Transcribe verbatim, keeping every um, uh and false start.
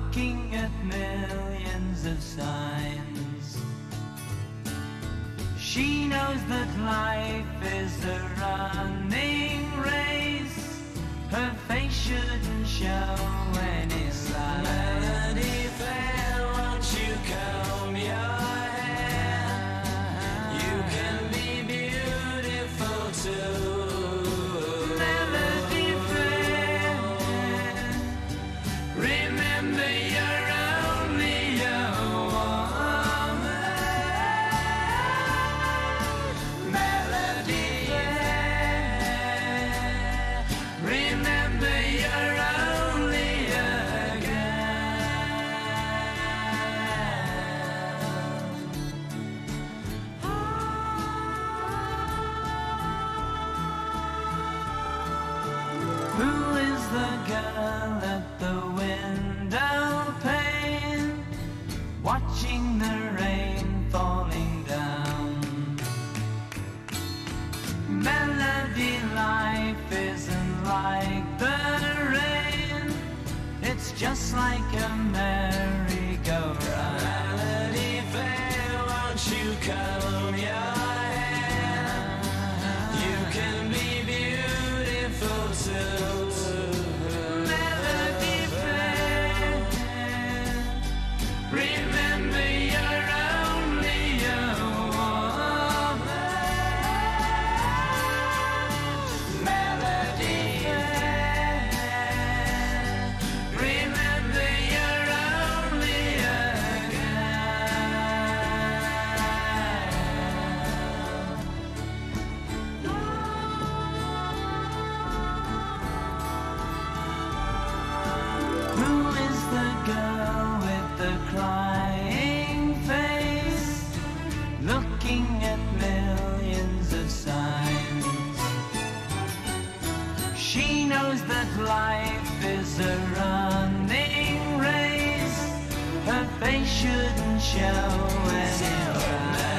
looking at millions of signs. She knows that life is a running race. Her face shouldn't show any signs. Melody fair, won't you comb your hair? You can be beautiful too. Melody fair, remember you're only a woman. Melody fair, remember you're only a Who is the girl at the window pane, watching the rain falling down? Melody, life isn't like the rain, it's just like a merry-go-round. Melody fair, won't you comb your hair? You can be beautiful too. Melody fair, remember you're only a woman. Melody fair, remember you're only a Who is the girl with the crying face, looking at millions of signs? She knows that life is a running race. Her face shouldn't show any signs.